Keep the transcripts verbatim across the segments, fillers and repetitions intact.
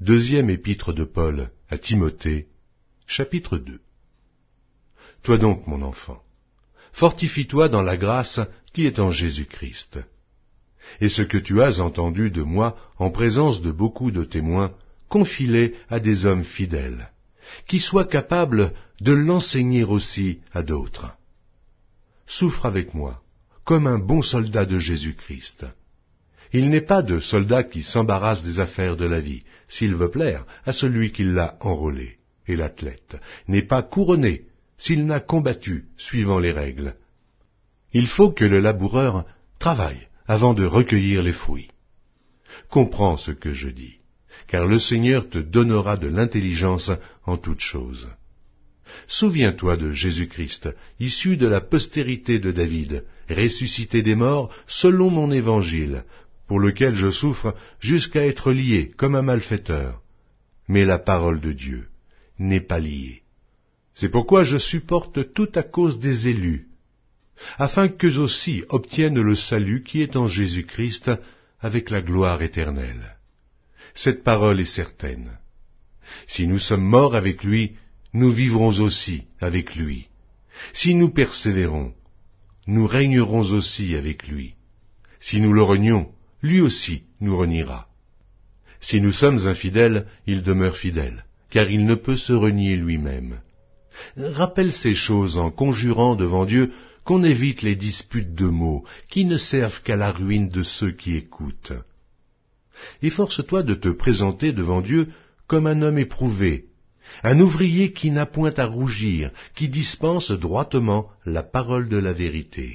Deuxième épître de Paul à Timothée, chapitre deux. Toi donc, mon enfant, fortifie-toi dans la grâce qui est en Jésus-Christ. Et ce que tu as entendu de moi en présence de beaucoup de témoins, confie-les à des hommes fidèles, qui soient capables de l'enseigner aussi à d'autres. Souffre avec moi, comme un bon soldat de Jésus-Christ. Il n'est pas de soldat qui s'embarrasse des affaires de la vie, s'il veut plaire à celui qui l'a enrôlé, et l'athlète n'est pas couronné s'il n'a combattu suivant les règles. Il faut que le laboureur travaille avant de recueillir les fruits. Comprends ce que je dis, car le Seigneur te donnera de l'intelligence en toutes choses. Souviens-toi de Jésus-Christ, issu de la postérité de David, ressuscité des morts selon mon évangile, pour lequel je souffre jusqu'à être lié comme un malfaiteur. Mais la parole de Dieu n'est pas liée. C'est pourquoi je supporte tout à cause des élus, afin qu'eux aussi obtiennent le salut qui est en Jésus-Christ avec la gloire éternelle. Cette parole est certaine. Si nous sommes morts avec lui, nous vivrons aussi avec lui. Si nous persévérons, nous régnerons aussi avec lui. Si nous le renions, lui aussi nous reniera. Si nous sommes infidèles, il demeure fidèle, car il ne peut se renier lui-même. Rappelle ces choses en conjurant devant Dieu qu'on évite les disputes de mots qui ne servent qu'à la ruine de ceux qui écoutent. Efforce-toi de te présenter devant Dieu comme un homme éprouvé, un ouvrier qui n'a point à rougir, qui dispense droitement la parole de la vérité.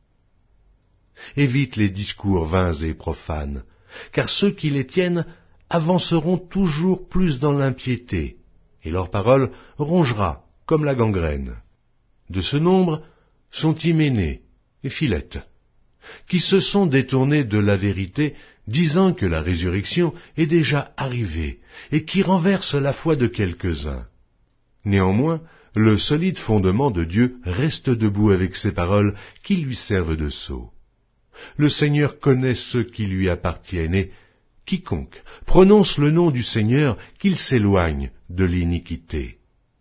Évite les discours vains et profanes, car ceux qui les tiennent avanceront toujours plus dans l'impiété, et leur parole rongera comme la gangrène. De ce nombre sont Hyménée et Philette, qui se sont détournés de la vérité, disant que la résurrection est déjà arrivée, et qui renversent la foi de quelques-uns. Néanmoins, le solide fondement de Dieu reste debout avec ses paroles qui lui servent de sceau. Le Seigneur connaît ceux qui lui appartiennent, et quiconque prononce le nom du Seigneur, qu'il s'éloigne de l'iniquité.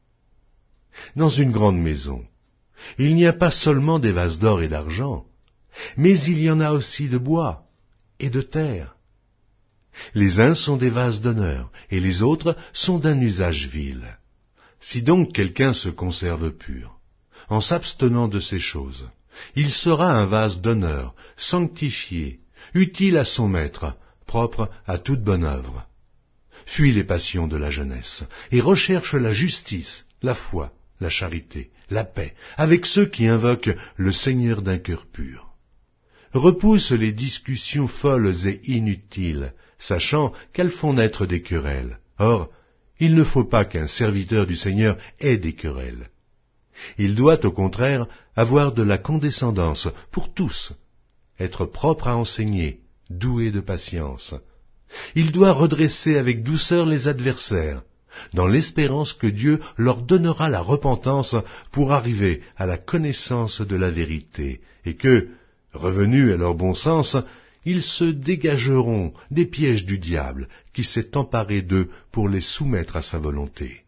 Dans une grande maison, il n'y a pas seulement des vases d'or et d'argent, mais il y en a aussi de bois et de terre. Les uns sont des vases d'honneur, et les autres sont d'un usage vil. Si donc quelqu'un se conserve pur, en s'abstenant de ces choses, il sera un vase d'honneur, sanctifié, utile à son maître, propre à toute bonne œuvre. Fuis les passions de la jeunesse, et recherche la justice, la foi, la charité, la paix, avec ceux qui invoquent le Seigneur d'un cœur pur. Repousse les discussions folles et inutiles, sachant qu'elles font naître des querelles. Or, il ne faut pas qu'un serviteur du Seigneur ait des querelles. Il doit au contraire avoir de la condescendance pour tous, être propre à enseigner, doué de patience. Il doit redresser avec douceur les adversaires, dans l'espérance que Dieu leur donnera la repentance pour arriver à la connaissance de la vérité, et que, revenus à leur bon sens, ils se dégageront des pièges du diable qui s'est emparé d'eux pour les soumettre à sa volonté.